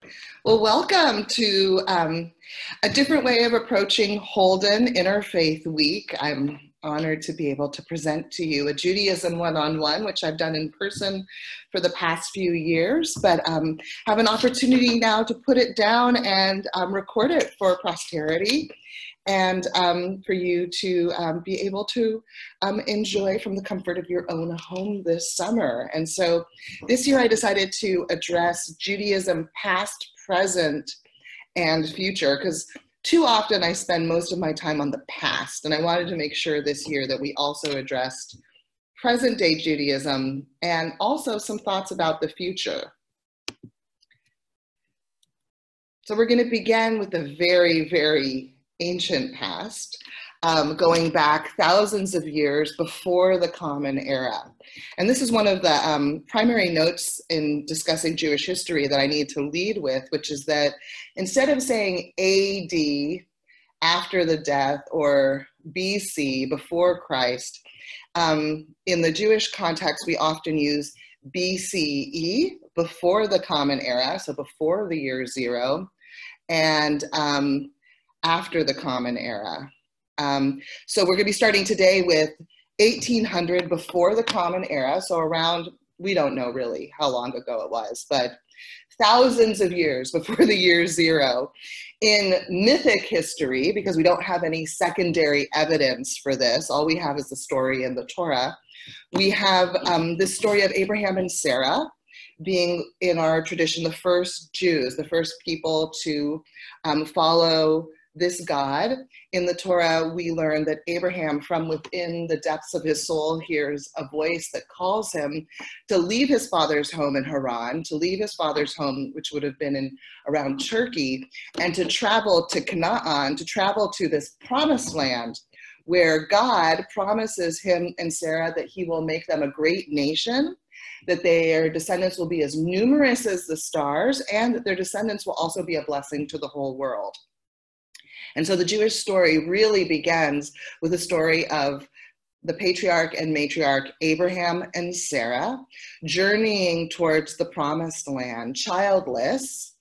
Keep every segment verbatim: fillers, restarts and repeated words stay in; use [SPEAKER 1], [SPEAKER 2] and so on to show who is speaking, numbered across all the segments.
[SPEAKER 1] Well, welcome to um, a different way of approaching Holden Interfaith Week. I'm honored to be able to present to you a Judaism one-on-one, which I've done in person for the past few years, but um, have an opportunity now to put it down and um, record it for posterity, and um, for you to um, be able to um, enjoy from the comfort of your own home this summer. And so this year I decided to address Judaism past, present, and future, because too often I spend most of my time on the past, and I wanted to make sure this year that we also addressed present day Judaism and also some thoughts about the future. So we're going to begin with the very, very ancient past, um, going back thousands of years before the Common Era. And this is one of the um, primary notes in discussing Jewish history that I need to lead with, which is that instead of saying A D, after the death, or B C, before Christ, um, in the Jewish context, we often use B C E, before the Common Era, so before the year zero, and um, after the Common Era. Um, so we're going to be starting today with eighteen hundred, before the Common Era, so around, we don't know really how long ago it was, but thousands of years before the year zero. In mythic history, because we don't have any secondary evidence for this, all we have is the story in the Torah, we have um, the story of Abraham and Sarah being, in our tradition, the first Jews, the first people to um, follow this God. In the Torah, we learn that Abraham, from within the depths of his soul, hears a voice that calls him to leave his father's home in Haran, to leave his father's home, which would have been in around Turkey, and to travel to Canaan, to travel to this promised land where God promises him and Sarah that he will make them a great nation, that their descendants will be as numerous as the stars, and that their descendants will also be a blessing to the whole world. And so the Jewish story really begins with the story of the patriarch and matriarch Abraham and Sarah journeying towards the promised land, childless,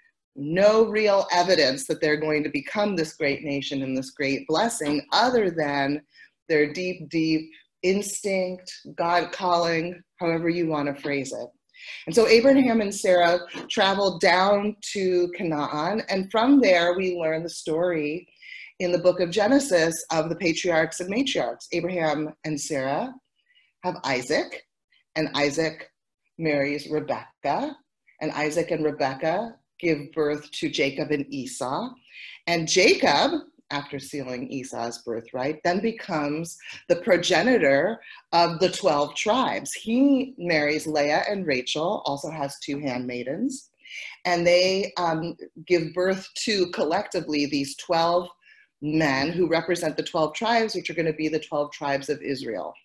[SPEAKER 1] no real evidence that they're going to become this great nation and this great blessing, other than their deep, deep instinct, God calling, however you want to phrase it. And so Abraham and Sarah traveled down to Canaan, and from there we learn the story in the book of Genesis of the patriarchs and matriarchs. Abraham and Sarah have Isaac, and Isaac marries Rebekah, and Isaac and Rebekah give birth to Jacob and Esau, and Jacob, after sealing Esau's birthright, then becomes the progenitor of the twelve tribes. He marries Leah and Rachel, also has two handmaidens, and they um, give birth to collectively these twelve men who represent the twelve tribes, which are going to be the twelve tribes of Israel.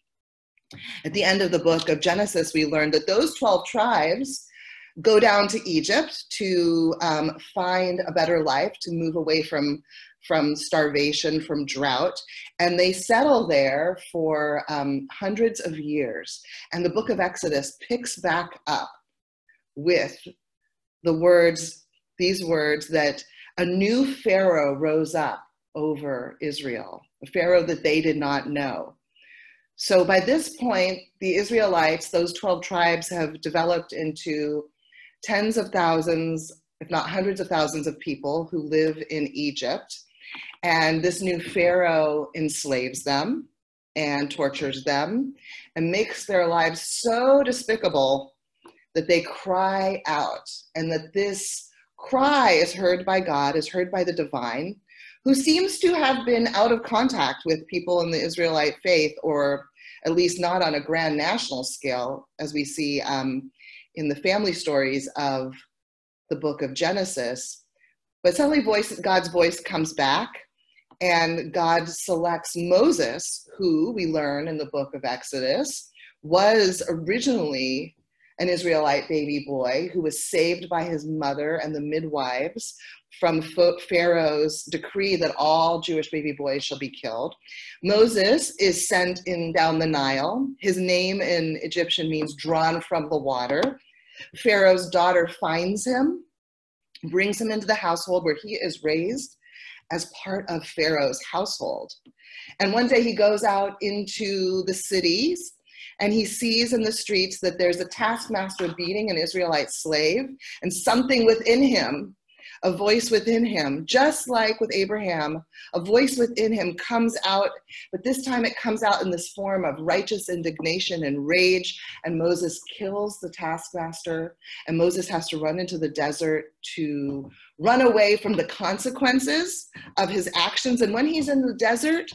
[SPEAKER 1] At the end of the book of Genesis, we learned that those twelve tribes go down to Egypt to um, find a better life, to move away from from starvation, from drought, and they settle there for um, hundreds of years. And the book of Exodus picks back up with the words, these words, that a new Pharaoh rose up over Israel, a Pharaoh that they did not know. So by this point, the Israelites, those twelve tribes, have developed into tens of thousands, if not hundreds of thousands of people who live in Egypt. And this new Pharaoh enslaves them and tortures them and makes their lives so despicable that they cry out, and that this cry is heard by God, is heard by the divine, who seems to have been out of contact with people in the Israelite faith, or at least not on a grand national scale, as we see um, in the family stories of the book of Genesis. But suddenly voice, God's voice comes back, and God selects Moses, who we learn in the book of Exodus was originally an Israelite baby boy who was saved by his mother and the midwives from Pharaoh's decree that all Jewish baby boys shall be killed. Moses is sent in down the Nile. His name in Egyptian means drawn from the water. Pharaoh's daughter finds him brings him into the household where he is raised as part of Pharaoh's household. And one day he goes out into the cities and he sees in the streets that there's a taskmaster beating an Israelite slave, and something within him, a voice within him, just like with Abraham, a voice within him comes out, but this time it comes out in this form of righteous indignation and rage, and Moses kills the taskmaster, and Moses has to run into the desert to run away from the consequences of his actions. And when he's in the desert,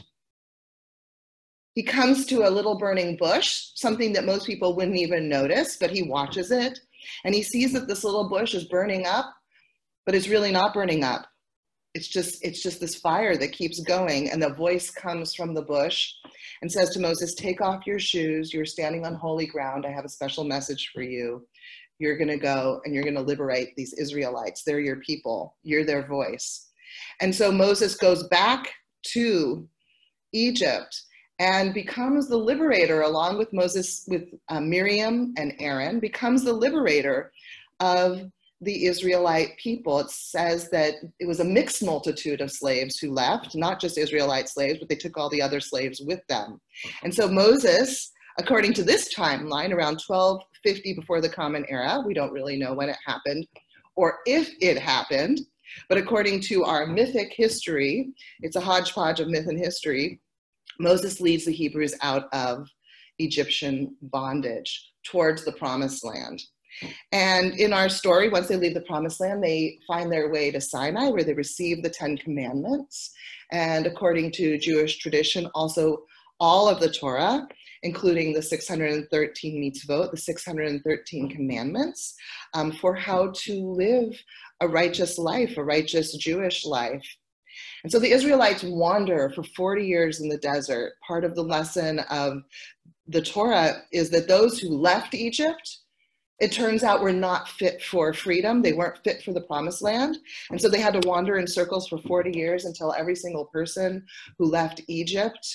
[SPEAKER 1] he comes to a little burning bush, something that most people wouldn't even notice, but he watches it, and he sees that this little bush is burning up, but it's really not burning up. It's just, it's just this fire that keeps going, and the voice comes from the bush and says to Moses, take off your shoes, you're standing on holy ground, I have a special message for you. You're gonna go and you're gonna liberate these Israelites. They're your people, you're their voice. And so Moses goes back to Egypt and becomes the liberator, along with Moses, with uh, Miriam and Aaron, becomes the liberator of the Israelite people. It says that it was a mixed multitude of slaves who left, not just Israelite slaves, but they took all the other slaves with them. And so Moses, according to this timeline, around twelve fifty before the Common Era, we don't really know when it happened or if it happened, but according to our mythic history, it's a hodgepodge of myth and history, Moses leads the Hebrews out of Egyptian bondage towards the Promised Land. And in our story, once they leave the Promised Land, they find their way to Sinai, where they receive the Ten Commandments. And according to Jewish tradition, also all of the Torah, including the six hundred thirteen mitzvot, the six hundred thirteen commandments, um, for how to live a righteous life, a righteous Jewish life. And so the Israelites wander for forty years in the desert. Part of the lesson of the Torah is that those who left Egypt, it turns out, were not fit for freedom. They weren't fit for the Promised Land. And so they had to wander in circles for forty years until every single person who left Egypt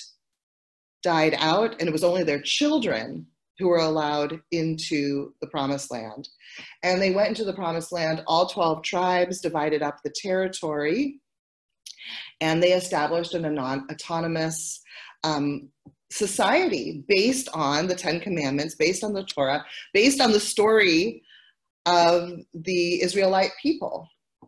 [SPEAKER 1] died out. And it was only their children who were allowed into the Promised Land. And they went into the Promised Land, all twelve tribes divided up the territory, and they established an autonomous um, society based on the Ten Commandments, based on the Torah, based on the story of the Israelite people.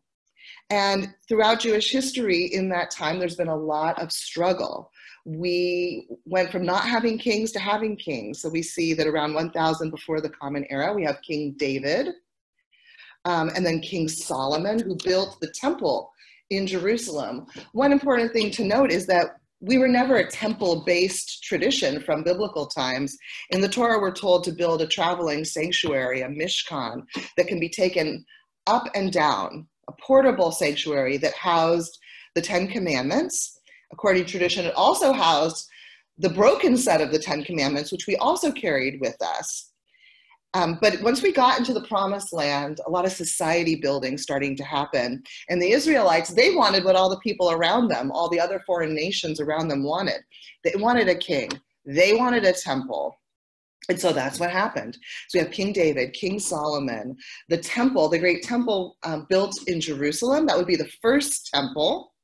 [SPEAKER 1] And throughout Jewish history in that time, there's been a lot of struggle. We went from not having kings to having kings. So we see that around one thousand before the Common Era, we have King David, um, and then King Solomon, who built the temple in Jerusalem. One important thing to note is that we were never a temple-based tradition from biblical times. In the Torah, we're told to build a traveling sanctuary, a mishkan, that can be taken up and down, a portable sanctuary that housed the Ten Commandments. According to tradition, it also housed the broken set of the Ten Commandments, which we also carried with us. Um, but once we got into the Promised Land, a lot of society building starting to happen. And the Israelites, they wanted what all the people around them, all the other foreign nations around them wanted. They wanted a king. They wanted a temple. And so that's what happened. So we have King David, King Solomon, the temple, the great temple um, built in Jerusalem. That would be the first temple,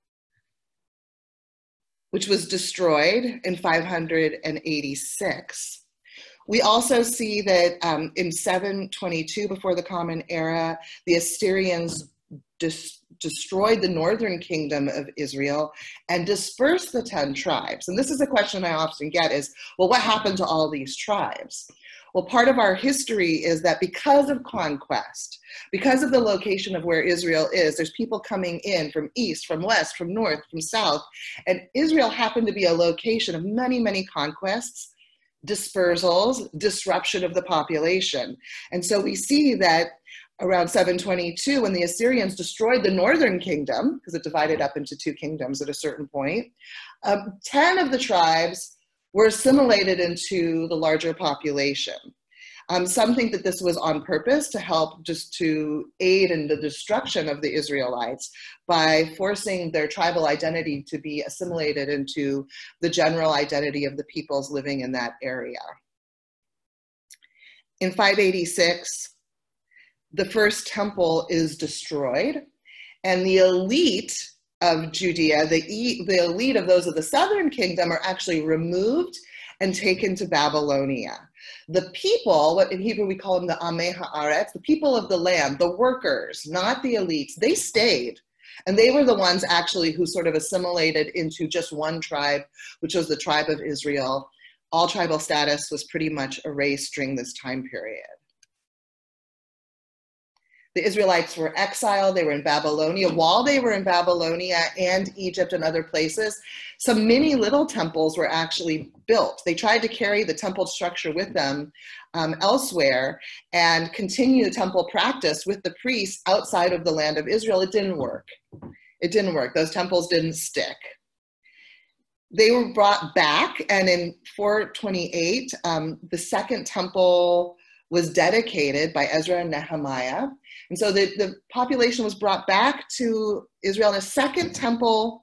[SPEAKER 1] which was destroyed in five hundred eighty-six. We also see that um, in seven twenty-two before the Common Era, the Assyrians dis destroyed the northern kingdom of Israel and dispersed the ten tribes. And this is a question I often get is, well, what happened to all these tribes? Well, part of our history is that because of conquest, because of the location of where Israel is, there's people coming in from east, from west, from north, from south, and Israel happened to be a location of many, many conquests, dispersals, disruption of the population. And so we see that around seven twenty-two, when the Assyrians destroyed the northern kingdom, because it divided up into two kingdoms at a certain point, um, ten of the tribes were assimilated into the larger population. Um, some think that this was on purpose to help just to aid in the destruction of the Israelites by forcing their tribal identity to be assimilated into the general identity of the peoples living in that area. In five eighty-six, the first temple is destroyed, and the elite of Judea, the, e the elite of those of the southern kingdom, are actually removed and taken to Babylonia. The people, what in Hebrew we call them the Amei Haaretz, the people of the land, the workers, not the elites, they stayed. And they were the ones actually who sort of assimilated into just one tribe, which was the tribe of Israel. All tribal status was pretty much erased during this time period. The Israelites were exiled. They were in Babylonia. While they were in Babylonia and Egypt and other places, some mini little temples were actually built. They tried to carry the temple structure with them um, elsewhere and continue the temple practice with the priests outside of the land of Israel. It didn't work. It didn't work. Those temples didn't stick. They were brought back, and in four twenty-eight, um, the second temple was dedicated by Ezra and Nehemiah. And so the, the population was brought back to Israel, and a second temple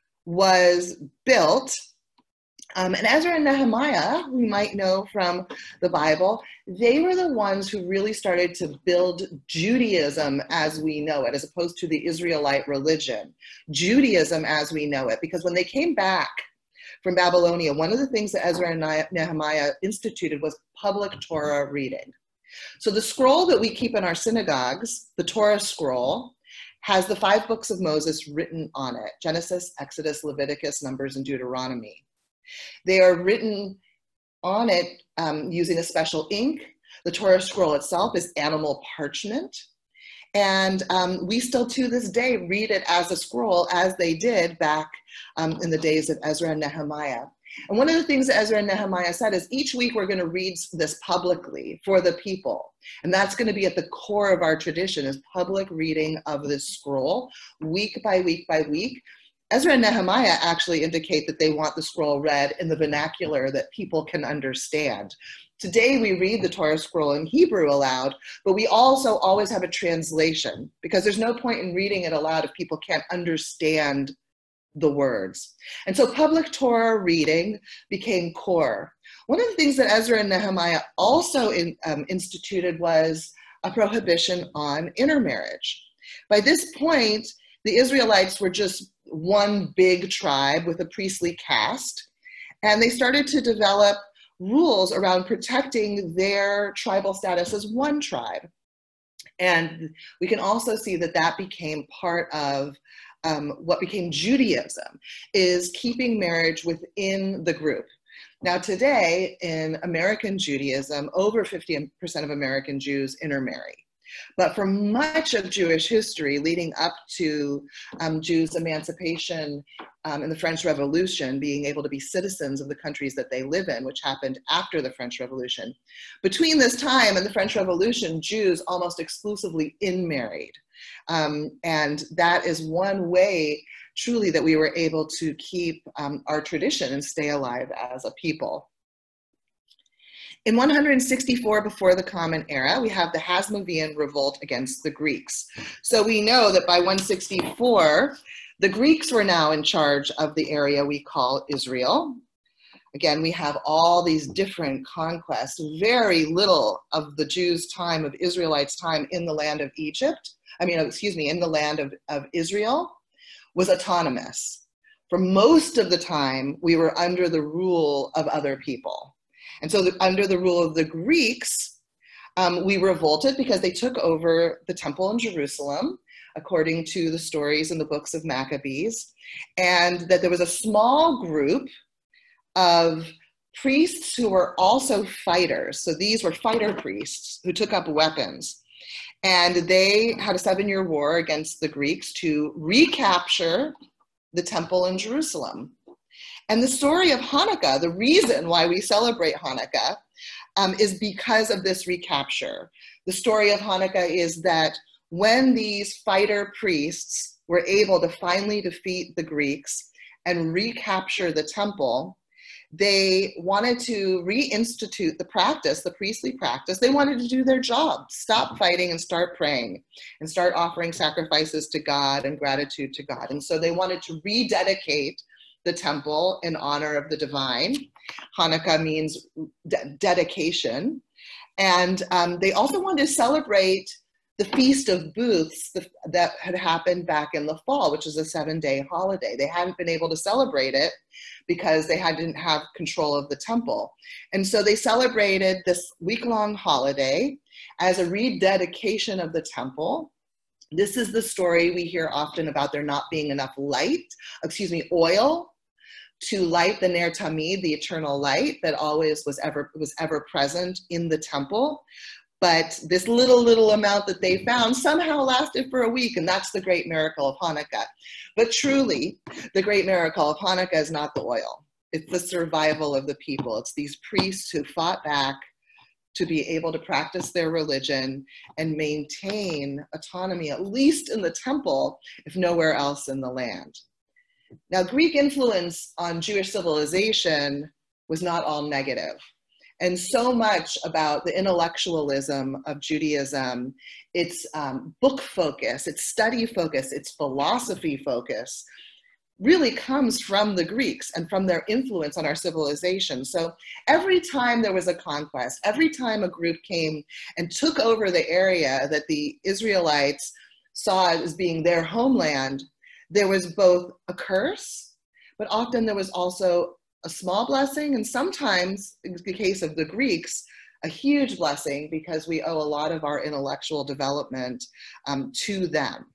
[SPEAKER 1] was built. Um, and Ezra and Nehemiah, we might know from the Bible, they were the ones who really started to build Judaism as we know it, as opposed to the Israelite religion. Judaism as we know it, because when they came back from Babylonia, one of the things that Ezra and Nehemiah instituted was public Torah reading. So the scroll that we keep in our synagogues, the Torah scroll, has the five books of Moses written on it: Genesis, Exodus, Leviticus, Numbers, and Deuteronomy. They are written on it um, using a special ink. The Torah scroll itself is animal parchment. And um, we still to this day read it as a scroll, as they did back um, in the days of Ezra and Nehemiah. And one of the things that Ezra and Nehemiah said is each week we're going to read this publicly for the people. And that's going to be at the core of our tradition, is public reading of this scroll week by week by week. Ezra and Nehemiah actually indicate that they want the scroll read in the vernacular that people can understand. Today we read the Torah scroll in Hebrew aloud, but we also always have a translation, because there's no point in reading it aloud if people can't understand the words. And so public Torah reading became core. One of the things that Ezra and Nehemiah also in, um, instituted was a prohibition on intermarriage. By this point, the Israelites were just one big tribe with a priestly caste, and they started to develop rules around protecting their tribal status as one tribe. And we can also see that that became part of um, what became Judaism, is keeping marriage within the group. Now today in American Judaism, over fifty percent of American Jews intermarry. But for much of Jewish history leading up to um, Jews' emancipation um, in the French Revolution, being able to be citizens of the countries that they live in, which happened after the French Revolution, between this time and the French Revolution, Jews almost exclusively intermarried. Um, and that is one way truly that we were able to keep um, our tradition and stay alive as a people. In one hundred sixty-four before the Common Era, we have the Hasmonean revolt against the Greeks. So we know that by one sixty-four, the Greeks were now in charge of the area we call Israel. Again, we have all these different conquests, very little of the Jews' time, of Israelites' time in the land of Egypt, I mean, excuse me, in the land of, of Israel, was autonomous. For most of the time, we were under the rule of other people. And so the, under the rule of the Greeks, um, we revolted because they took over the temple in Jerusalem, according to the stories in the books of Maccabees, and that there was a small group of priests who were also fighters. So these were fighter priests who took up weapons. And they had a seven-year war against the Greeks to recapture the temple in Jerusalem. And the story of Hanukkah, the reason why we celebrate Hanukkah, um, is because of this recapture. The story of Hanukkah is that when these fighter priests were able to finally defeat the Greeks and recapture the temple, they wanted to reinstitute the practice, the priestly practice. They wanted to do their job, stop fighting and start praying and start offering sacrifices to God and gratitude to God. And so they wanted to rededicate the temple in honor of the divine. Hanukkah means de dedication. And um, they also wanted to celebrate the Feast of Booths that had happened back in the fall, which is a seven-day holiday. They hadn't been able to celebrate it because they had, didn't have control of the temple. And so they celebrated this week-long holiday as a rededication of the temple. This is the story we hear often about there not being enough light, excuse me, oil to light the Ner Tamid, the eternal light that always was ever, was ever present in the temple. But this little, little amount that they found somehow lasted for a week, and that's the great miracle of Hanukkah. But truly, the great miracle of Hanukkah is not the oil. It's the survival of the people. It's these priests who fought back to be able to practice their religion and maintain autonomy, at least in the temple, if nowhere else in the land. Now, Greek influence on Jewish civilization was not all negative. And so much about the intellectualism of Judaism, its um, book focus, its study focus, its philosophy focus, really comes from the Greeks and from their influence on our civilization. So every time there was a conquest, every time a group came and took over the area that the Israelites saw as being their homeland, there was both a curse, but often there was also a small blessing, and sometimes, in the case of the Greeks, a huge blessing, because we owe a lot of our intellectual development um, to them.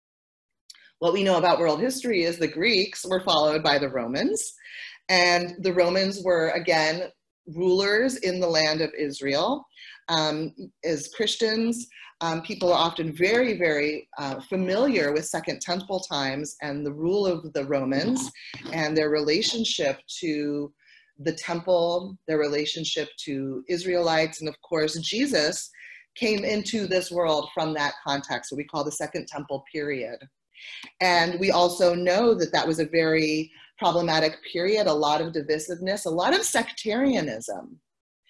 [SPEAKER 1] What we know about world history is the Greeks were followed by the Romans, and the Romans were, again, rulers in the land of Israel. Um, as Christians, um, people are often very, very uh, familiar with Second Temple times and the rule of the Romans and their relationship to the temple, their relationship to Israelites, and of course, Jesus came into this world from that context, what we call the Second Temple period. And we also know that that was a very problematic period, a lot of divisiveness, a lot of sectarianism.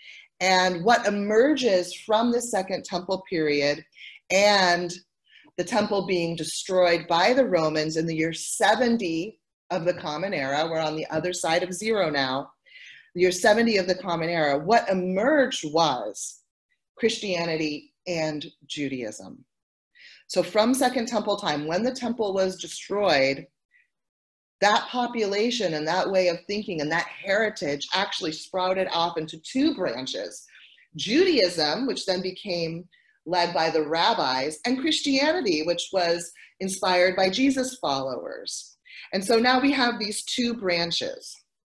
[SPEAKER 1] And what emerges from the Second Temple period and the temple being destroyed by the Romans in the year seventy of the Common Era, we're on the other side of zero now, the year seventy of the Common Era, what emerged was Christianity and Judaism. So from Second Temple time, when the temple was destroyed, that population and that way of thinking and that heritage actually sprouted off into two branches. Judaism, which then became led by the rabbis, and Christianity, which was inspired by Jesus followers. And so now we have these two branches.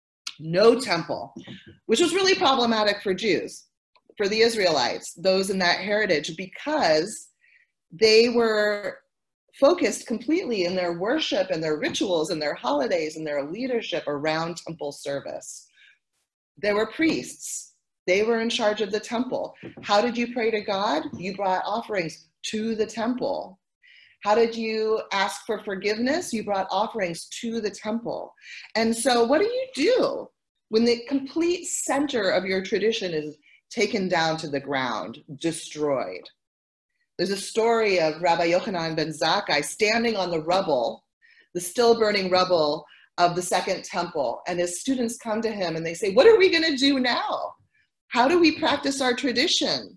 [SPEAKER 1] No temple, which was really problematic for Jews, for the Israelites, those in that heritage, because they were focused completely in their worship and their rituals and their holidays and their leadership around temple service. There were priests. They were in charge of the temple. How did you pray to God? You brought offerings to the temple. How did you ask for forgiveness? You brought offerings to the temple. And so what do you do when the complete center of your tradition is taken down to the ground, destroyed? There's a story of Rabbi Yochanan ben Zakkai standing on the rubble, the still burning rubble of the Second Temple, and his students come to him and they say, what are we going to do now? How do we practice our tradition?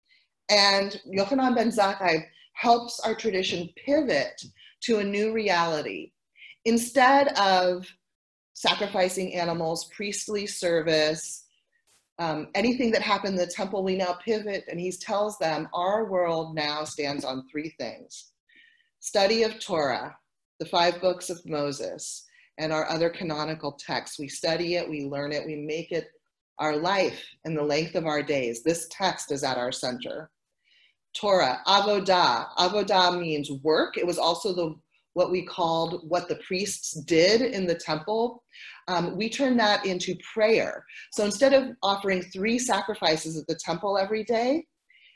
[SPEAKER 1] And Yochanan ben Zakkai helps our tradition pivot to a new reality. Instead of sacrificing animals, priestly service, Um, anything that happened in the temple, we now pivot, and he tells them our world now stands on three things. Study of Torah, the five books of Moses, and our other canonical texts. We study it, we learn it, we make it our life in the length of our days. This text is at our center. Torah, avodah. Avodah means work. It was also the what we called what the priests did in the temple. Um, we turned that into prayer. So instead of offering three sacrifices at the temple every day,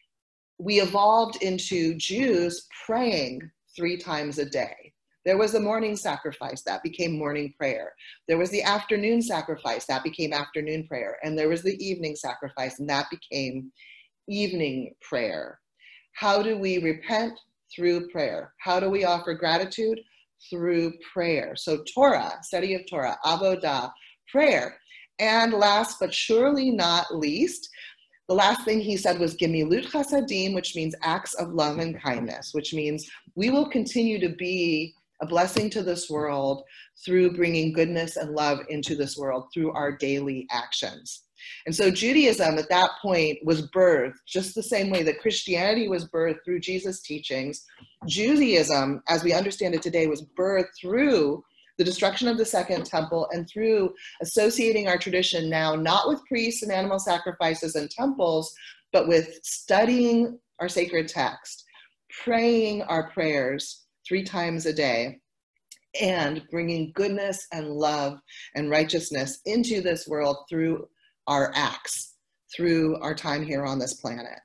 [SPEAKER 1] we evolved into Jews praying three times a day. There was the morning sacrifice, that became morning prayer. There was the afternoon sacrifice, that became afternoon prayer. And there was the evening sacrifice, and that became evening prayer. How do we repent? Through prayer. How do we offer gratitude? Through prayer. So Torah, study of Torah, avodah, prayer. And last but surely not least, the last thing he said was Gemilut Chasadim, which means acts of love and kindness, which means we will continue to be a blessing to this world through bringing goodness and love into this world through our daily actions. And so Judaism at that point was birthed just the same way that Christianity was birthed through Jesus' teachings. Judaism, as we understand it today, was birthed through the destruction of the Second Temple and through associating our tradition now not with priests and animal sacrifices and temples, but with studying our sacred text, praying our prayers three times a day, and bringing goodness and love and righteousness into this world through our acts, through our time here on this planet.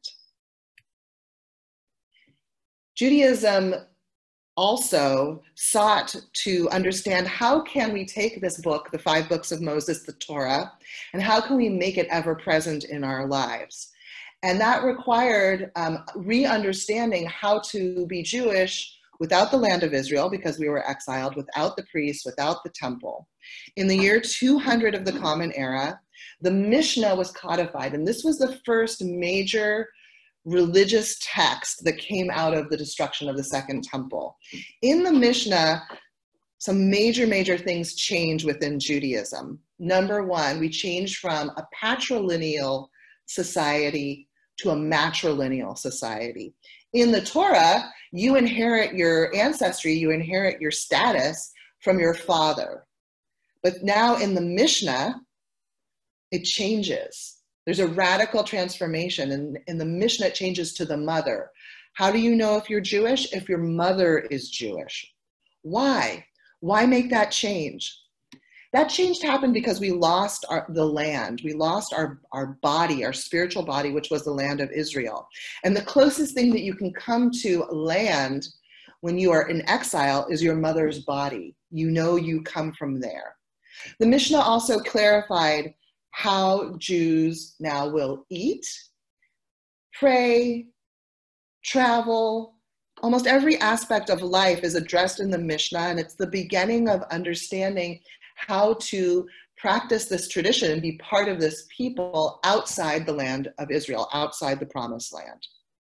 [SPEAKER 1] Judaism also sought to understand how can we take this book, the five books of Moses, the Torah, and how can we make it ever present in our lives? And that required um, re-understanding how to be Jewish without the land of Israel, because we were exiled, without the priests, without the temple. In the year two hundred of the Common Era, the Mishnah was codified, and this was the first major religious text that came out of the destruction of the Second Temple. In the Mishnah, some major, major things change within Judaism. Number one, we changed from a patrilineal society to a matrilineal society. In the Torah, you inherit your ancestry, you inherit your status from your father. But now in the Mishnah, it changes. There's a radical transformation. And in the Mishnah, it changes to the mother. How do you know if you're Jewish? If your mother is Jewish. Why? Why make that change? That change happened because we lost our, the land. We lost our, our body, our spiritual body, which was the land of Israel. And the closest thing that you can come to land when you are in exile is your mother's body. You know you come from there. The Mishnah also clarified how Jews now will eat, pray, travel. Almost every aspect of life is addressed in the Mishnah, and it's the beginning of understanding how to practice this tradition and be part of this people outside the land of Israel, outside the Promised Land.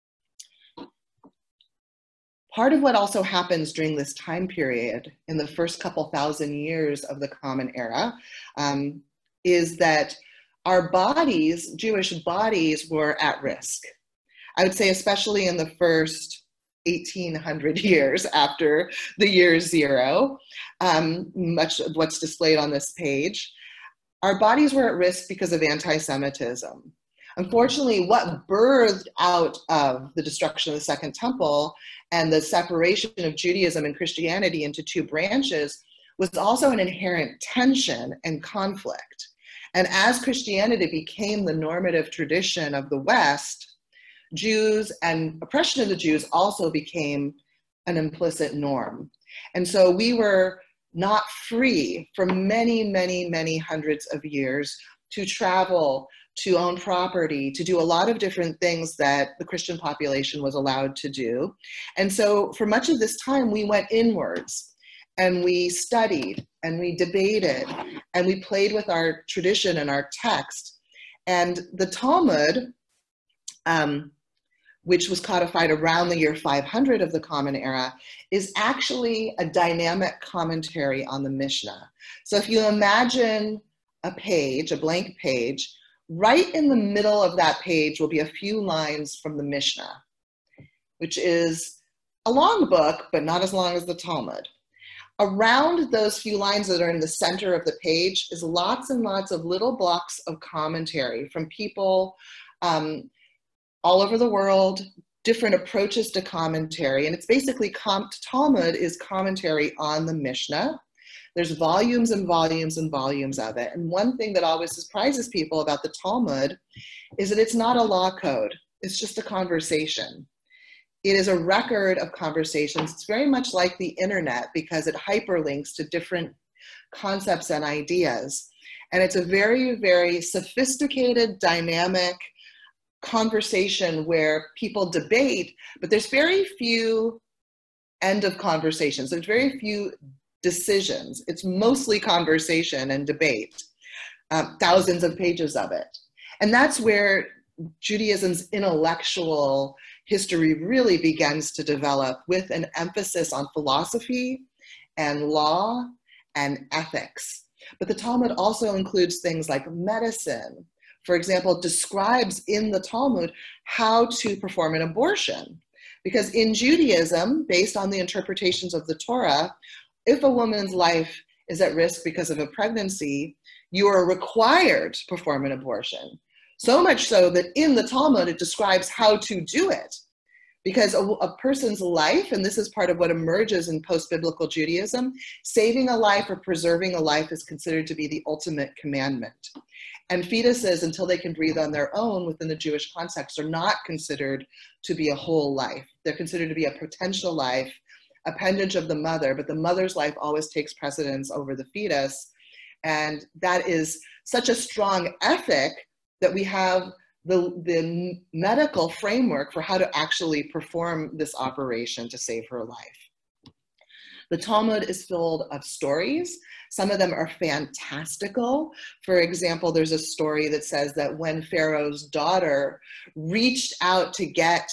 [SPEAKER 1] Part of what also happens during this time period, in the first couple thousand years of the Common Era, um, is that our bodies, Jewish bodies, were at risk. I would say especially in the first eighteen hundred years after the year zero, um, much of what's displayed on this page, our bodies were at risk because of anti-Semitism. Unfortunately, what birthed out of the destruction of the Second Temple and the separation of Judaism and Christianity into two branches was also an inherent tension and conflict. And as Christianity became the normative tradition of the West, Jews and oppression of the Jews also became an implicit norm. And so we were not free for many, many, many hundreds of years to travel, to own property, to do a lot of different things that the Christian population was allowed to do. And so for much of this time, we went inwards and we studied and we debated and we played with our tradition and our text. And the Talmud, um, which was codified around the year five hundred of the Common Era, is actually a dynamic commentary on the Mishnah. So if you imagine a page, a blank page, right in the middle of that page will be a few lines from the Mishnah, which is a long book, but not as long as the Talmud. Around those few lines that are in the center of the page is lots and lots of little blocks of commentary from people um, all over the world, different approaches to commentary. And it's basically, com Talmud is commentary on the Mishnah. There's volumes and volumes and volumes of it. And one thing that always surprises people about the Talmud is that it's not a law code. It's just a conversation. It is a record of conversations. It's very much like the internet because it hyperlinks to different concepts and ideas. And it's a very, very sophisticated, dynamic conversation where people debate, but there's very few end of conversations. There's very few decisions. It's mostly conversation and debate, um, thousands of pages of it. And that's where Judaism's intellectual history really begins to develop with an emphasis on philosophy and law and ethics. But the Talmud also includes things like medicine. For example, it describes in the Talmud how to perform an abortion. Because in Judaism, based on the interpretations of the Torah, if a woman's life is at risk because of a pregnancy, you are required to perform an abortion. So much so that in the Talmud, it describes how to do it. Because a, a person's life, and this is part of what emerges in post-biblical Judaism, saving a life or preserving a life is considered to be the ultimate commandment. And fetuses, until they can breathe on their own within the Jewish context, are not considered to be a whole life. They're considered to be a potential life, appendage of the mother, but the mother's life always takes precedence over the fetus. And that is such a strong ethic that we have the, the medical framework for how to actually perform this operation to save her life. The Talmud is filled of stories. Some of them are fantastical. For example, there's a story that says that when Pharaoh's daughter reached out to get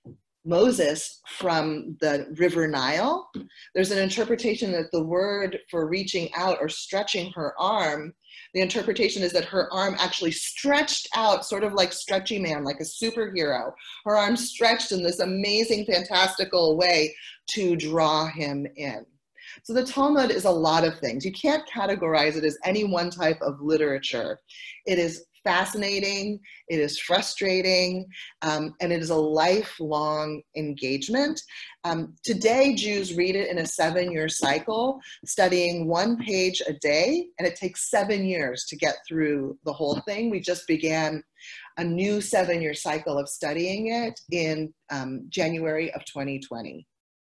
[SPEAKER 1] Moses from the river Nile, there's an interpretation that the word for reaching out or stretching her arm, the interpretation is that her arm actually stretched out, sort of like Stretchy Man, like a superhero. Her arm stretched in this amazing, fantastical way to draw him in. So the Talmud is a lot of things. You can't categorize it as any one type of literature. It is fascinating, it is frustrating, um, and it is a lifelong engagement. Um, today, Jews read it in a seven-year cycle, studying one page a day, and it takes seven years to get through the whole thing. We just began a new seven-year cycle of studying it in um, January of twenty twenty.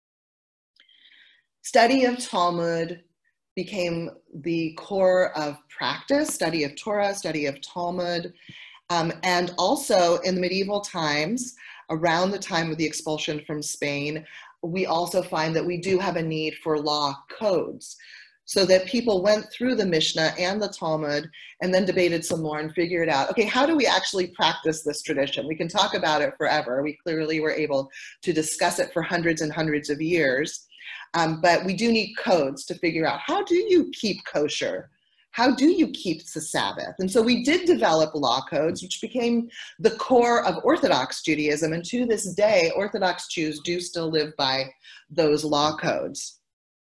[SPEAKER 1] Study of Talmud became the core of practice, study of Torah, study of Talmud, um, and also in the medieval times, around the time of the expulsion from Spain, we also find that we do have a need for law codes, so that people went through the Mishnah and the Talmud and then debated some more and figured out, okay, how do we actually practice this tradition? We can talk about it forever. We clearly were able to discuss it for hundreds and hundreds of years. Um, but we do need codes to figure out, how do you keep kosher? How do you keep the Sabbath? And so we did develop law codes, which became the core of Orthodox Judaism. And to this day, Orthodox Jews do still live by those law codes.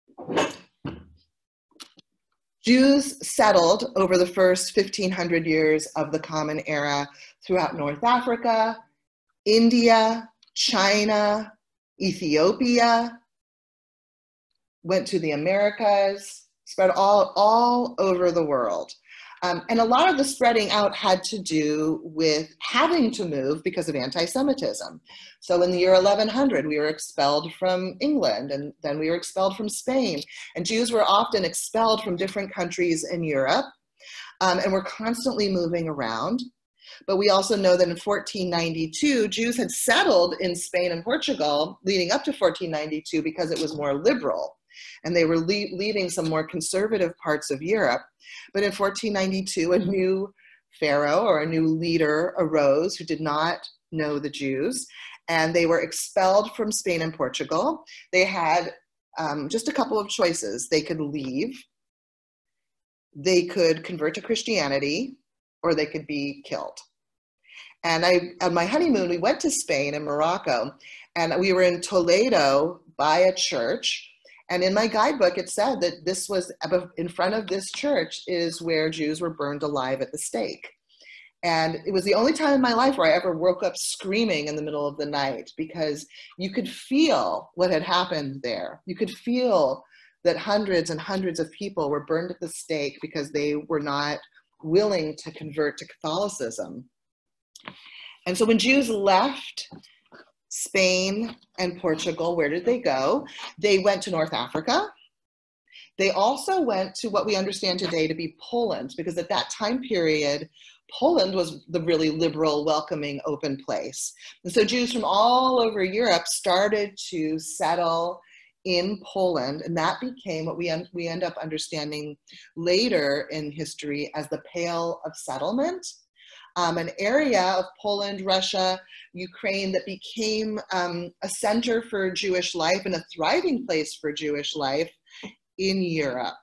[SPEAKER 1] Jews settled over the first fifteen hundred years of the Common Era throughout North Africa, India, China, Ethiopia, went to the Americas, spread all, all over the world. Um, and a lot of the spreading out had to do with having to move because of anti-Semitism. So in the year eleven hundred, we were expelled from England, and then we were expelled from Spain. And Jews were often expelled from different countries in Europe, um, and were constantly moving around. But we also know that in fourteen ninety-two, Jews had settled in Spain and Portugal leading up to fourteen ninety-two because it was more liberal. And they were le- leaving some more conservative parts of Europe. But in fourteen ninety-two, a new pharaoh or a new leader arose who did not know the Jews, and they were expelled from Spain and Portugal. They had um, just a couple of choices. They could leave, they could convert to Christianity, or they could be killed. And I, on my honeymoon, we went to Spain and Morocco, and we were in Toledo by a church. And in my guidebook, it said that this was, in front of this church is where Jews were burned alive at the stake. And it was the only time in my life where I ever woke up screaming in the middle of the night, because you could feel what had happened there. You could feel that hundreds and hundreds of people were burned at the stake because they were not willing to convert to Catholicism. And so when Jews left Spain and Portugal, where did they go? They went to North Africa. They also went to what we understand today to be Poland, because at that time period, Poland was the really liberal, welcoming, open place. And so Jews from all over Europe started to settle in Poland, and that became what we, un- we end up understanding later in history as the Pale of Settlement. um, an area of Poland, Russia, Ukraine that became um, a center for Jewish life and a thriving place for Jewish life in Europe.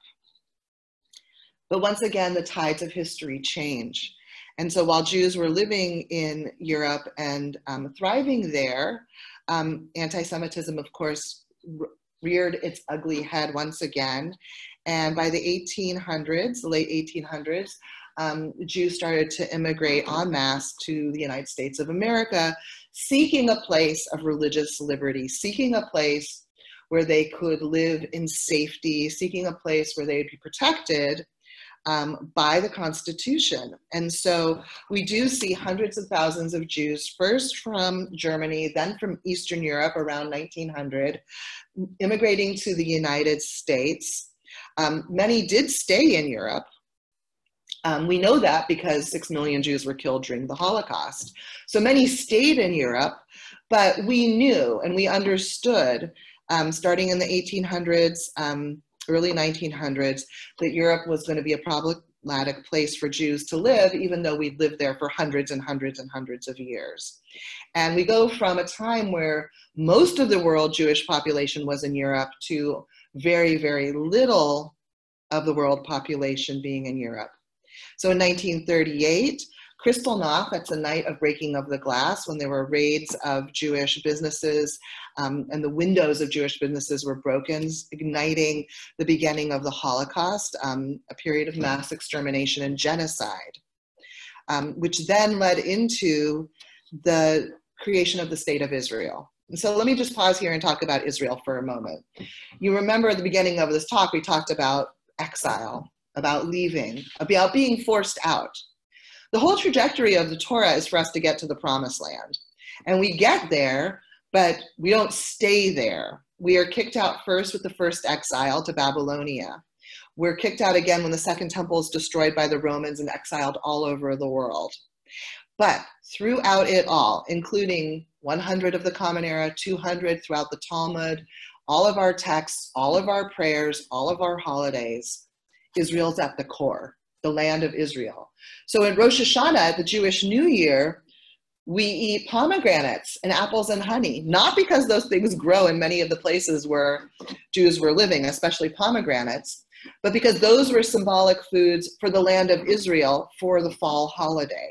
[SPEAKER 1] But once again, the tides of history change. And so while Jews were living in Europe and um, thriving there, um, anti-Semitism, of course, reared its ugly head once again. And by the eighteen hundreds, the late eighteen hundreds, um, Jews started to immigrate en masse to the United States of America, seeking a place of religious liberty, seeking a place where they could live in safety, seeking a place where they'd be protected um, by the Constitution. And so we do see hundreds of thousands of Jews, first from Germany, then from Eastern Europe around nineteen hundred, immigrating to the United States. Um, many did stay in Europe. Um, we know that because six million Jews were killed during the Holocaust. So many stayed in Europe, but we knew and we understood, um, starting in the eighteen hundreds, um, early nineteen hundreds, that Europe was going to be a problematic place for Jews to live, even though we'd lived there for hundreds and hundreds and hundreds of years. And we go from a time where most of the world Jewish population was in Europe to very, very little of the world population being in Europe. So in nineteen thirty-eight, Kristallnacht, that's a night of breaking of the glass, when there were raids of Jewish businesses um, and the windows of Jewish businesses were broken, igniting the beginning of the Holocaust, um, a period of mass extermination and genocide, um, which then led into the creation of the State of Israel. And so let me just pause here and talk about Israel for a moment. You remember at the beginning of this talk, we talked about exile, about leaving, about being forced out. The whole trajectory of the Torah is for us to get to the promised land. And we get there, but we don't stay there. We are kicked out first with the first exile to Babylonia. We're kicked out again when the Second Temple is destroyed by the Romans and exiled all over the world. But throughout it all, including one hundred of the Common Era, two hundred throughout the Talmud, all of our texts, all of our prayers, all of our holidays, Israel's at the core, the land of Israel. So in Rosh Hashanah, the Jewish New Year, we eat pomegranates and apples and honey, not because those things grow in many of the places where Jews were living, especially pomegranates, but because those were symbolic foods for the land of Israel for the fall holiday.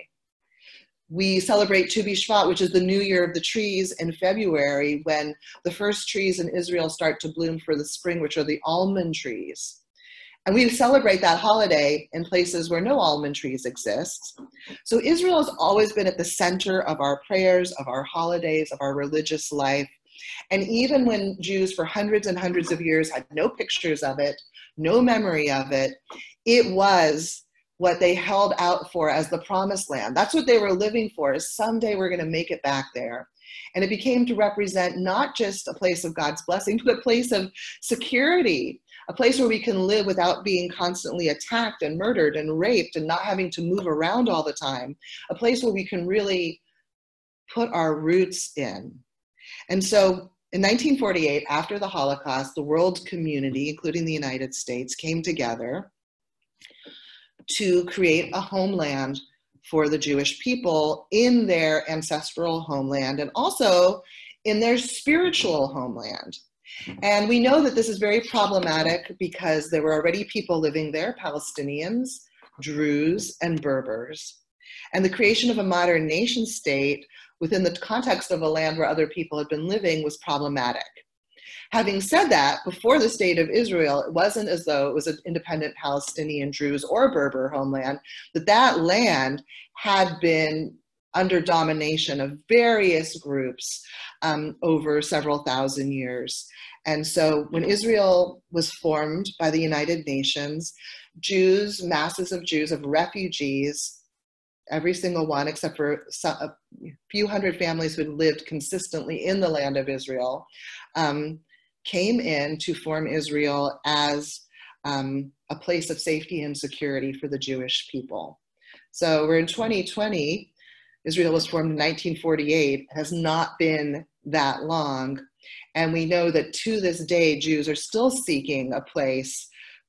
[SPEAKER 1] We celebrate Tu B'Shvat, which is the New Year of the trees, in February, when the first trees in Israel start to bloom for the spring, which are the almond trees. And we celebrate that holiday in places where no almond trees exist. So Israel has always been at the center of our prayers, of our holidays, of our religious life. And even when Jews for hundreds and hundreds of years had no pictures of it, no memory of it, it was what they held out for as the promised land. That's what they were living for, is someday we're going to make it back there. And it became to represent not just a place of God's blessing, but a place of security, a place where we can live without being constantly attacked and murdered and raped and not having to move around all the time, a place where we can really put our roots in. And so in nineteen forty-eight, after the Holocaust, the world community, including the United States, came together to create a homeland for the Jewish people in their ancestral homeland and also in their spiritual homeland. And we know that this is very problematic because there were already people living there, Palestinians, Druze, and Berbers. And the creation of a modern nation state within the context of a land where other people had been living was problematic. Having said that, before the State of Israel, it wasn't as though it was an independent Palestinian, Druze, or Berber homeland, that that land had been under domination of various groups um, over several thousand years. And so when Israel was formed by the United Nations, Jews, masses of Jews, of refugees, every single one except for some, a few hundred families who had lived consistently in the land of Israel, um, came in to form Israel as um, a place of safety and security for the Jewish people. So we're in twenty twenty. Israel was formed in nineteen forty-eight. It has not been that long. And we know that to this day, Jews are still seeking a place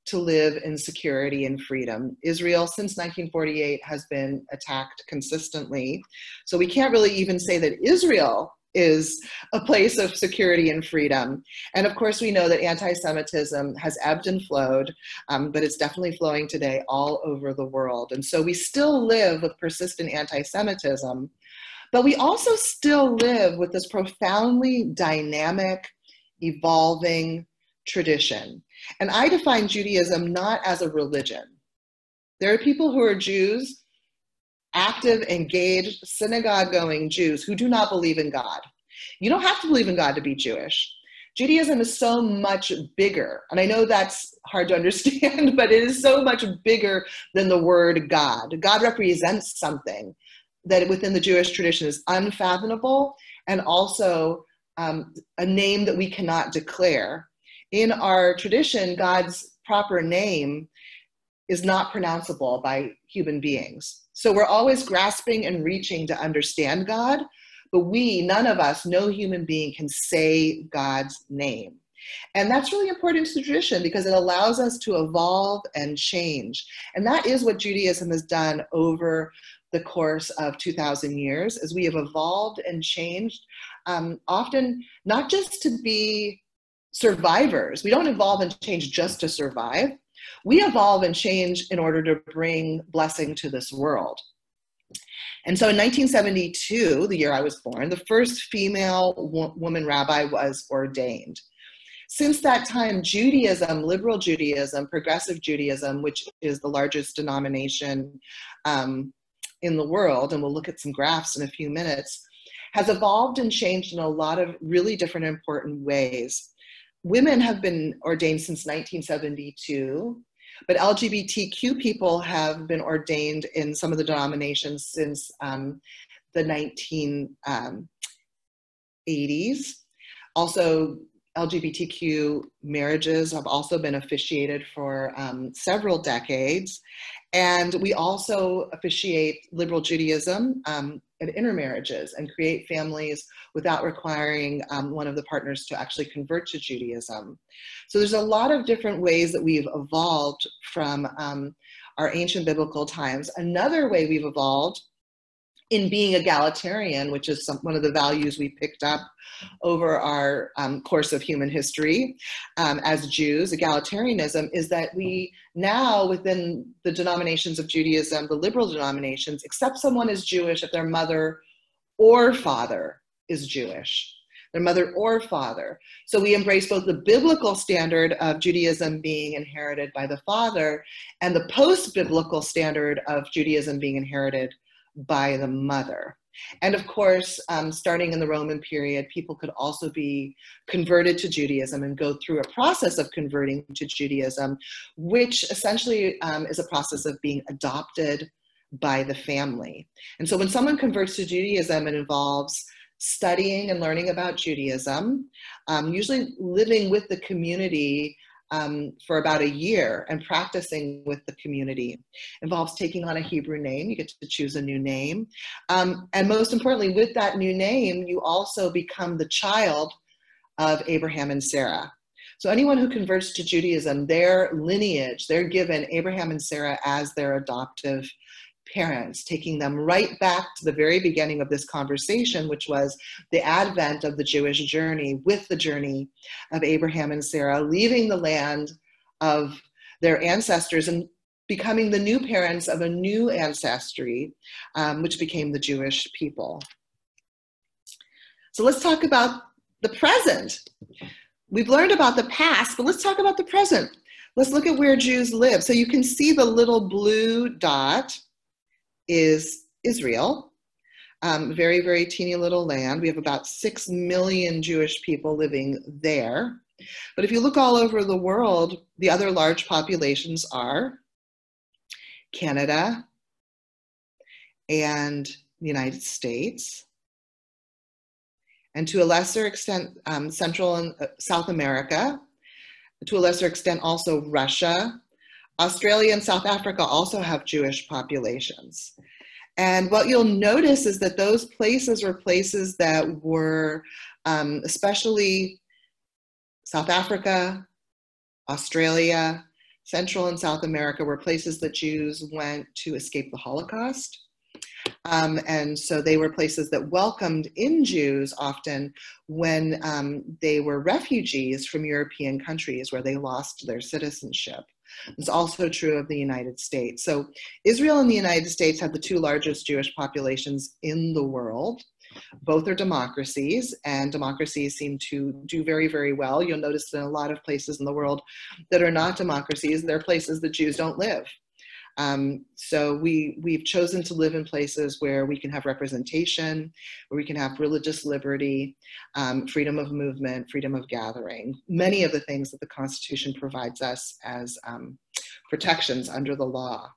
[SPEAKER 1] to live in security and freedom. Israel, since nineteen forty-eight, has been attacked consistently. So we can't really even say that Israel is a place of security and freedom. And of course, we know that anti-Semitism has ebbed and flowed, um, but it's definitely flowing today all over the world. And so we still live with persistent anti-Semitism, but we also still live with this profoundly dynamic, evolving tradition. And I define Judaism not as a religion. There are people who are Jews, active, engaged, synagogue-going Jews who do not believe in God. You don't have to believe in God to be Jewish. Judaism is so much bigger, and I know that's hard to understand, but it is so much bigger than the word God. God represents something that within the Jewish tradition is unfathomable, and also um, a name that we cannot declare. In our tradition, God's proper name is not pronounceable by human beings. So we're always grasping and reaching to understand God, but we, none of us, no human being can say God's name. And that's really important to the tradition because it allows us to evolve and change. And that is what Judaism has done over the course of two thousand years, as we have evolved and changed, um, often not just to be survivors. We don't evolve and change just to survive. We evolve and change in order to bring blessing to this world. And so in nineteen seventy-two, the year I was born, the first female wo- woman rabbi was ordained. Since that time, Judaism, liberal Judaism, progressive Judaism, which is the largest denomination um, in the world, and we'll look at some graphs in a few minutes, has evolved and changed in a lot of really different important ways. Women have been ordained since nineteen seventy-two, but L G B T Q people have been ordained in some of the denominations since um, the nineteen eighties. Also, L G B T Q marriages have also been officiated for um, several decades. And we also officiate liberal Judaism um, and intermarriages and create families without requiring um, one of the partners to actually convert to Judaism. So there's a lot of different ways that we've evolved from um, our ancient biblical times. Another way we've evolved in being egalitarian, which is some, one of the values we picked up over our um, course of human history um, as Jews, egalitarianism, is that we now within the denominations of Judaism, the liberal denominations, accept someone as Jewish if their mother or father is Jewish, their mother or father. So we embrace both the biblical standard of Judaism being inherited by the father and the post-biblical standard of Judaism being inherited by the mother. And of course, um, starting in the Roman period, people could also be converted to Judaism and go through a process of converting to Judaism, which essentially um, is a process of being adopted by the family. And so when someone converts to Judaism, it involves studying and learning about Judaism, um, usually living with the community Um, for about a year and practicing with the community. Involves taking on a Hebrew name. You get to choose a new name. Um, and most importantly, with that new name, you also become the child of Abraham and Sarah. So anyone who converts to Judaism, their lineage, they're given Abraham and Sarah as their adoptive parents, taking them right back to the very beginning of this conversation, which was the advent of the Jewish journey with the journey of Abraham and Sarah, leaving the land of their ancestors and becoming the new parents of a new ancestry, um, which became the Jewish people. So let's talk about the present. We've learned about the past, but let's talk about the present. Let's look at where Jews live. So you can see the little blue dot is Israel, um, very, very teeny little land. We have about six million Jewish people living there. But if you look all over the world, the other large populations are Canada and the United States, and to a lesser extent, um, Central and uh, South America, to a lesser extent also Russia. Australia and South Africa also have Jewish populations. And what you'll notice is that those places were places that were, um, especially South Africa, Australia, Central and South America were places that Jews went to escape the Holocaust. Um, and so they were places that welcomed in Jews often when um, they were refugees from European countries where they lost their citizenship. It's also true of the United States. So Israel and the United States have the two largest Jewish populations in the world. Both are democracies, and democracies seem to do very, very well. You'll notice in a lot of places in the world that are not democracies, they're places that Jews don't live. Um, so we, we've chosen to live in places where we can have representation, where we can have religious liberty, um, freedom of movement, freedom of gathering, many of the things that the Constitution provides us as um, protections under the law.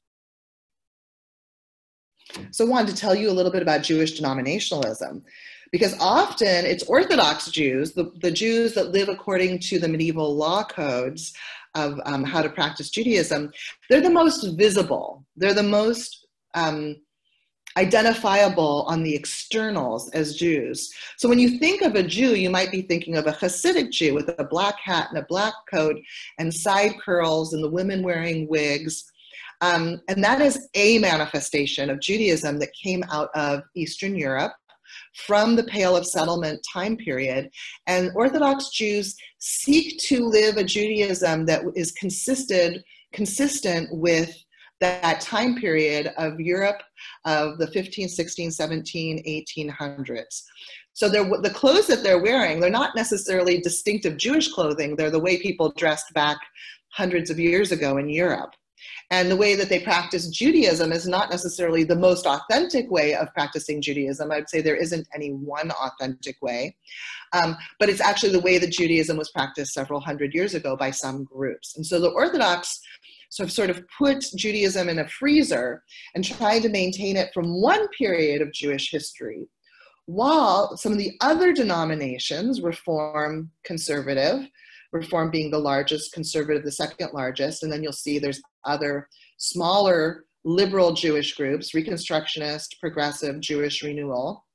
[SPEAKER 1] So I wanted to tell you a little bit about Jewish denominationalism, because often it's Orthodox Jews, the, the Jews that live according to the medieval law codes of um, how to practice Judaism, they're the most visible. They're the most um, identifiable on the externals as Jews. So when you think of a Jew, you might be thinking of a Hasidic Jew with a black hat and a black coat and side curls and the women wearing wigs. Um, and that is a manifestation of Judaism that came out of Eastern Europe from the Pale of Settlement time period. And Orthodox Jews seek to live a Judaism that is consistent, consistent with that time period of Europe of the fifteen, sixteen, seventeen, eighteen hundreds. So they're, the clothes that they're wearing, they're not necessarily distinctive Jewish clothing. They're the way people dressed back hundreds of years ago in Europe. And the way that they practice Judaism is not necessarily the most authentic way of practicing Judaism. I'd say there isn't any one authentic way, um, but it's actually the way that Judaism was practiced several hundred years ago by some groups. And so the Orthodox sort of, sort of put Judaism in a freezer and tried to maintain it from one period of Jewish history, while some of the other denominations, Reform, Conservative, Reform being the largest, Conservative the second largest, and then you'll see there's other smaller liberal Jewish groups, Reconstructionist, Progressive, Jewish Renewal.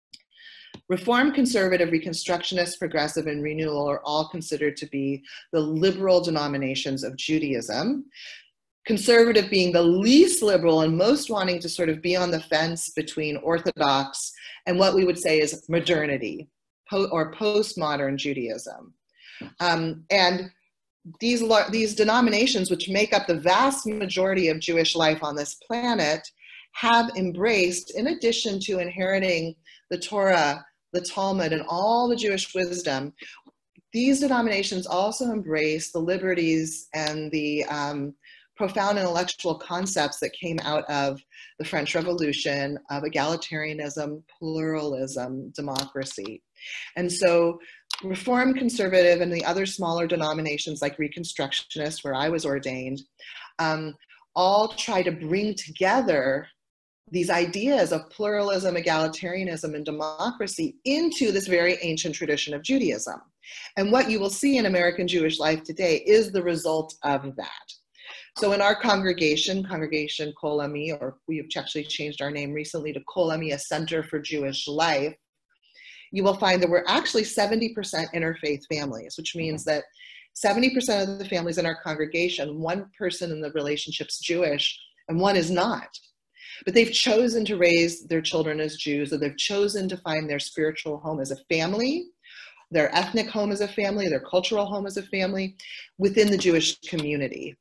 [SPEAKER 1] Reform, Conservative, Reconstructionist, Progressive, and Renewal are all considered to be the liberal denominations of Judaism. Conservative being the least liberal and most wanting to sort of be on the fence between Orthodox and what we would say is modernity or postmodern Judaism. Um, and these, these denominations, which make up the vast majority of Jewish life on this planet, have embraced, in addition to inheriting the Torah, the Talmud, and all the Jewish wisdom, these denominations also embrace the liberties and the um, profound intellectual concepts that came out of the French Revolution, of egalitarianism, pluralism, democracy. And so Reform, Conservative, and the other smaller denominations like Reconstructionist, where I was ordained, um, all try to bring together these ideas of pluralism, egalitarianism, and democracy into this very ancient tradition of Judaism. And what you will see in American Jewish life today is the result of that. So in our congregation, Congregation Kol Ami, or we've actually changed our name recently to Kol Ami, a Center for Jewish Life, you will find that we're actually seventy percent interfaith families, which means that seventy percent of the families in our congregation, one person in the relationship's Jewish and one is not. But they've chosen to raise their children as Jews, or they've chosen to find their spiritual home as a family, their ethnic home as a family, their cultural home as a family within the Jewish community.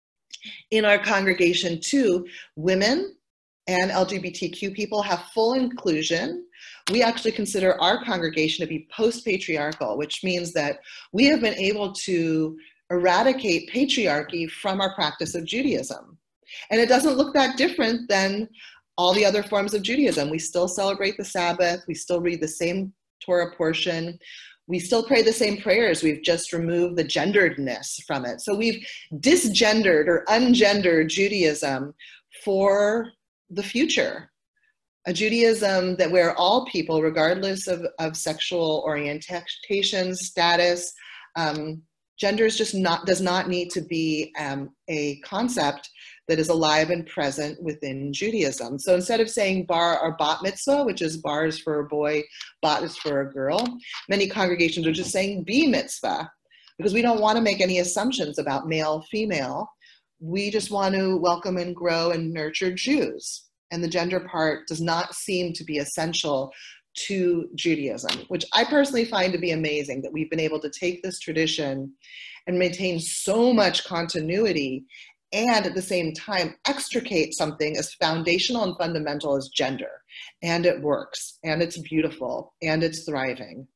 [SPEAKER 1] In our congregation too, women and L G B T Q people have full inclusion. We actually consider our congregation to be post-patriarchal, which means that we have been able to eradicate patriarchy from our practice of Judaism. And it doesn't look that different than all the other forms of Judaism. We still celebrate the Sabbath. We still read the same Torah portion. We still pray the same prayers. We've just removed the genderedness from it. So we've disgendered or ungendered Judaism for the future. A Judaism that where all people, regardless of, of sexual orientation, status, um, gender is just not, does not need to be um, a concept that is alive and present within Judaism. So instead of saying bar or bat mitzvah, which is bar is for a boy, bat is for a girl, many congregations are just saying b mitzvah, because we don't want to make any assumptions about male, female. We just want to welcome and grow and nurture Jews. And the gender part does not seem to be essential to Judaism, which I personally find to be amazing, that we've been able to take this tradition and maintain so much continuity and at the same time extricate something as foundational and fundamental as gender. And it works, and it's beautiful, and it's thriving.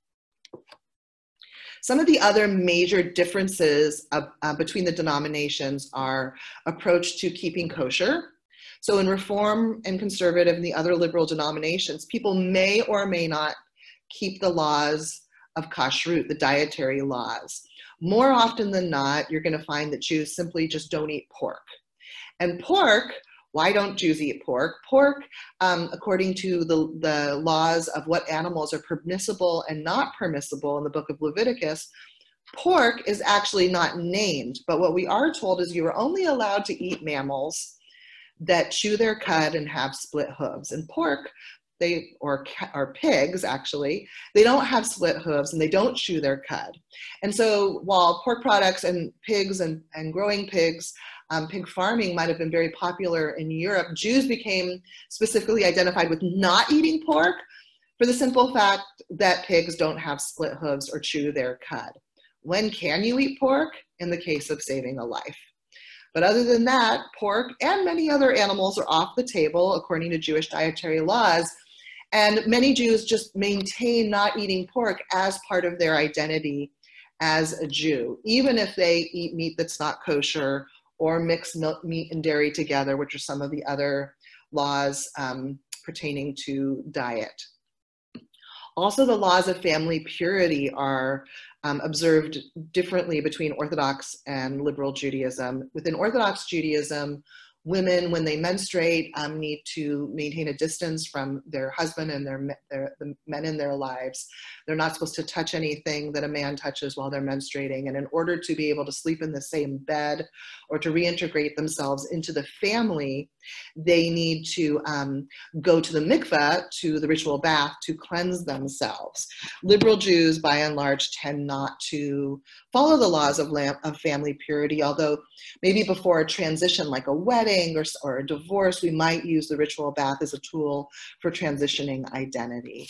[SPEAKER 1] Some of the other major differences uh, uh, between the denominations are approach to keeping kosher. So in Reform and Conservative and the other liberal denominations, people may or may not keep the laws of kashrut, the dietary laws. More often than not, you're going to find that Jews simply just don't eat pork. And pork, why don't Jews eat pork? Pork, um, according to the, the laws of what animals are permissible and not permissible in the book of Leviticus, pork is actually not named. But what we are told is you are only allowed to eat mammals that chew their cud and have split hooves. And pork, they or, or pigs actually, they don't have split hooves and they don't chew their cud. And so while pork products and pigs and, and growing pigs, um, pig farming might have been very popular in Europe, Jews became specifically identified with not eating pork for the simple fact that pigs don't have split hooves or chew their cud. When can you eat pork? In the case of saving a life. But other than that, pork and many other animals are off the table according to Jewish dietary laws. And many Jews just maintain not eating pork as part of their identity as a Jew, even if they eat meat that's not kosher or mix milk, meat and dairy together, which are some of the other laws um, pertaining to diet. Also, the laws of family purity are um, observed differently between Orthodox and liberal Judaism. Within Orthodox Judaism, women, when they menstruate, um, need to maintain a distance from their husband and their, their the men in their lives. They're not supposed to touch anything that a man touches while they're menstruating. And in order to be able to sleep in the same bed or to reintegrate themselves into the family, they need to um, go to the mikveh, to the ritual bath, to cleanse themselves. Liberal Jews, by and large, tend not to follow the laws of, of family purity, although maybe before a transition like a wedding or, or a divorce, we might use the ritual bath as a tool for transitioning identity.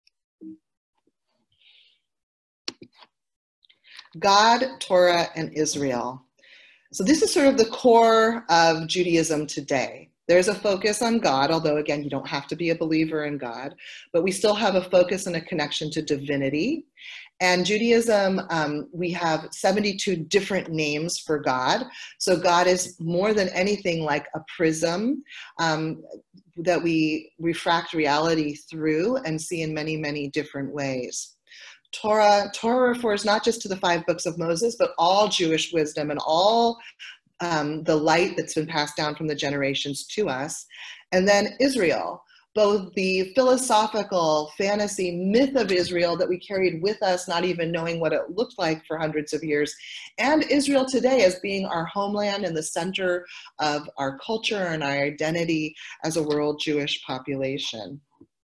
[SPEAKER 1] God, Torah, and Israel. So this is sort of the core of Judaism today. There's a focus on God, although again, you don't have to be a believer in God, but we still have a focus and a connection to divinity. And Judaism, um, we have seventy-two different names for God. So God is more than anything like a prism um, that we refract reality through and see in many, many different ways. Torah, Torah refers not just to the five books of Moses, but all Jewish wisdom and all um, the light that's been passed down from the generations to us. And then Israel, both the philosophical fantasy myth of Israel that we carried with us, not even knowing what it looked like for hundreds of years, and Israel today as being our homeland and the center of our culture and our identity as a world Jewish population.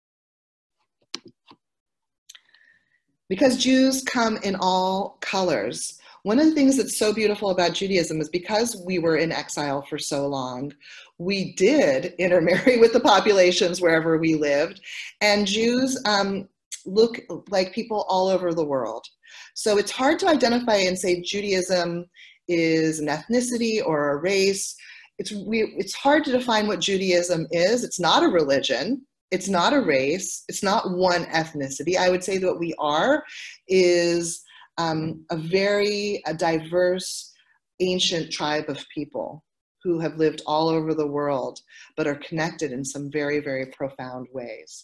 [SPEAKER 1] Because Jews come in all colors. One of the things that's so beautiful about Judaism is because we were in exile for so long, we did intermarry with the populations wherever we lived, and Jews um, look like people all over the world. So it's hard to identify and say Judaism is an ethnicity or a race. It's, we, it's hard to define what Judaism is. It's not a religion. It's not a race. It's not one ethnicity. I would say that what we are is um, a very a diverse, ancient tribe of people who have lived all over the world, but are connected in some very, very profound ways.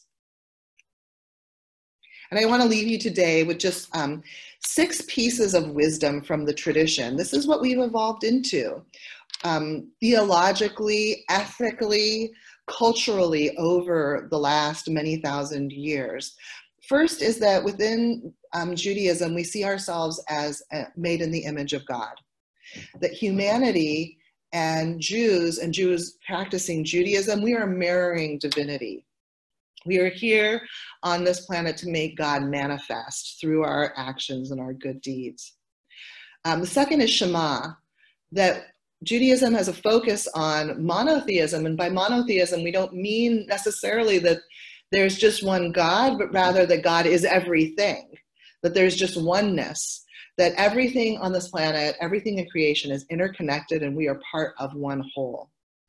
[SPEAKER 1] And I want to leave you today with just um, six pieces of wisdom from the tradition. This is what we've evolved into. Um, theologically, ethically, culturally over the last many thousand years. First is that within um, Judaism, we see ourselves as uh, made in the image of God. That humanity and Jews and Jews practicing Judaism, we are mirroring divinity. We are here on this planet to make God manifest through our actions and our good deeds. Um, the second is Shema, that Judaism has a focus on monotheism, and by monotheism, we don't mean necessarily that there's just one God, but rather that God is everything, that there's just oneness, that everything on this planet, everything in creation is interconnected and we are part of one whole.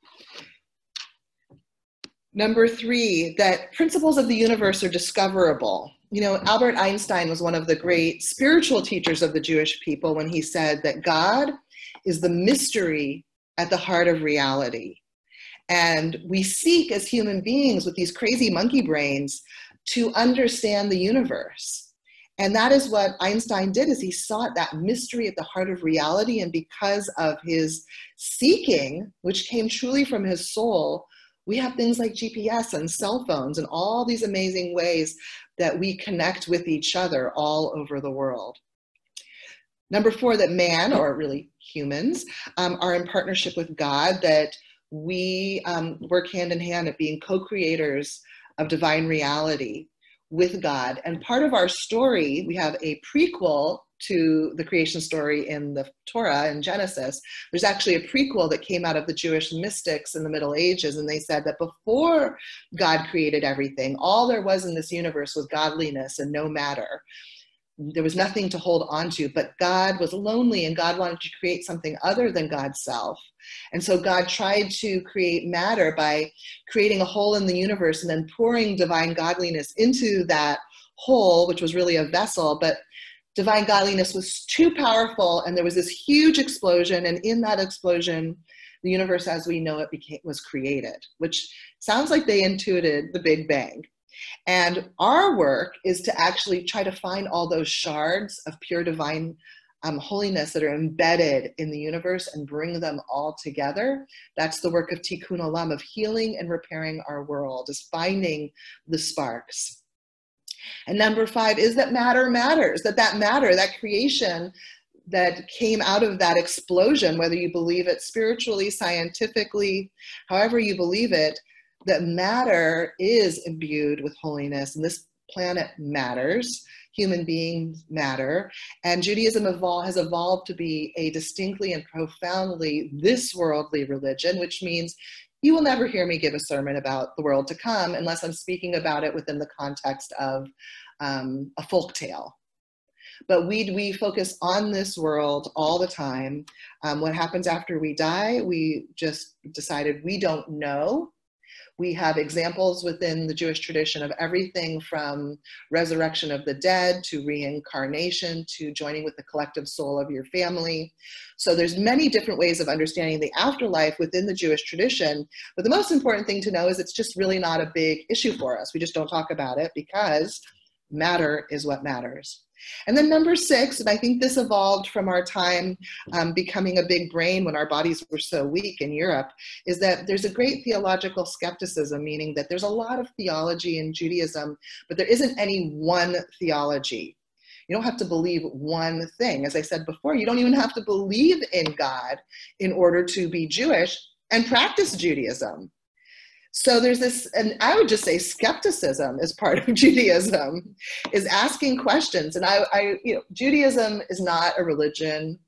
[SPEAKER 1] Number three, that principles of the universe are discoverable. You know, Albert Einstein was one of the great spiritual teachers of the Jewish people when he said that God is the mystery at the heart of reality. And we seek as human beings with these crazy monkey brains to understand the universe. And that is what Einstein did, is he sought that mystery at the heart of reality. And because of his seeking, which came truly from his soul, we have things like G P S and cell phones and all these amazing ways that we connect with each other all over the world. Number four, that man, or really humans, um, are in partnership with God, that we um, work hand in hand at being co-creators of divine reality with God. And part of our story, we have a prequel to the creation story in the Torah in Genesis. There's actually a prequel that came out of the Jewish mystics in the Middle Ages, and they said that before God created everything, all there was in this universe was godliness and no matter. There was nothing to hold on to, but God was lonely and God wanted to create something other than God's self. And so God tried to create matter by creating a hole in the universe and then pouring divine godliness into that hole, which was really a vessel, but divine godliness was too powerful and there was this huge explosion, and in that explosion, the universe as we know it became, was created, which sounds like they intuited the Big Bang. And our work is to actually try to find all those shards of pure divine um, holiness that are embedded in the universe and bring them all together. That's the work of Tikkun Olam, of healing and repairing our world, is finding the sparks. And number five is that matter matters, that that matter, that creation that came out of that explosion, whether you believe it spiritually, scientifically, however you believe it, that matter is imbued with holiness, and this planet matters, human beings matter, and Judaism evol- has evolved to be a distinctly and profoundly this worldly religion, which means you will never hear me give a sermon about the world to come unless I'm speaking about it within the context of um, a folk tale. But we, we focus on this world all the time. Um, what happens after we die, we just decided we don't know. We have examples within the Jewish tradition of everything from resurrection of the dead to reincarnation to joining with the collective soul of your family. So there's many different ways of understanding the afterlife within the Jewish tradition. But the most important thing to know is it's just really not a big issue for us. We just don't talk about it because matter is what matters. And then number six, and I think this evolved from our time um, becoming a big brain when our bodies were so weak in Europe, is that there's a great theological skepticism, meaning that there's a lot of theology in Judaism, but there isn't any one theology. You don't have to believe one thing. As I said before, you don't even have to believe in God in order to be Jewish and practice Judaism. So there's this, and I would just say skepticism is part of Judaism, is asking questions. And I, I, you know, Judaism is not a religion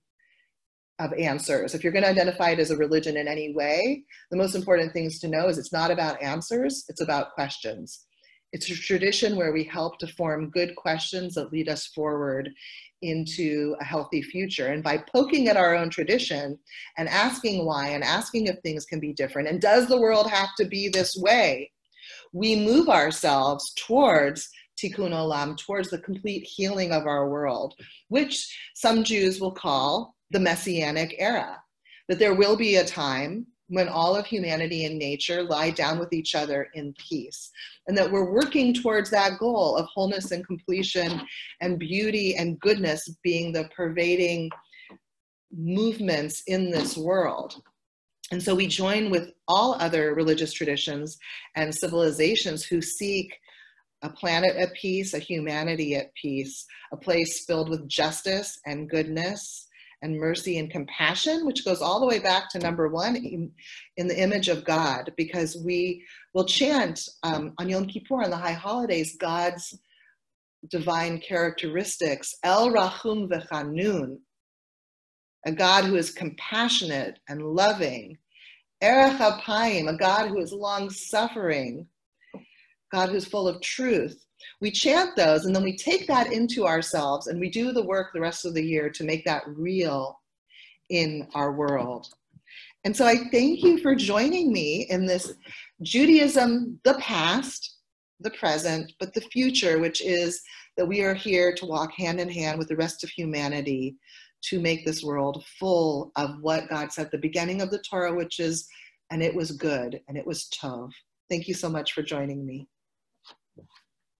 [SPEAKER 1] of answers. If you're going to identify it as a religion in any way, the most important things to know is it's not about answers, it's about questions. It's a tradition where we help to form good questions that lead us forward into a healthy future. And by poking at our own tradition and asking why and asking if things can be different and does the world have to be this way, we move ourselves towards Tikkun Olam, towards the complete healing of our world, which some Jews will call the Messianic era. That there will be a time when all of humanity and nature lie down with each other in peace. And that we're working towards that goal of wholeness and completion and beauty and goodness being the pervading movements in this world. And so we join with all other religious traditions and civilizations who seek a planet at peace, a humanity at peace, a place filled with justice and goodness and mercy and compassion, which goes all the way back to number one, in, in the image of God, because we will chant um, on Yom Kippur, on the high holidays, God's divine characteristics, El Rachum V'Chanun, a God who is compassionate and loving, Erech Apayim, a God who is long-suffering, God who's full of truth. We chant those, and then we take that into ourselves, and we do the work the rest of the year to make that real in our world. And so I thank you for joining me in this Judaism, the past, the present, but the future, which is that we are here to walk hand in hand with the rest of humanity to make this world full of what God said at the beginning of the Torah, which is, and it was good, and it was tov. Thank you so much for joining me.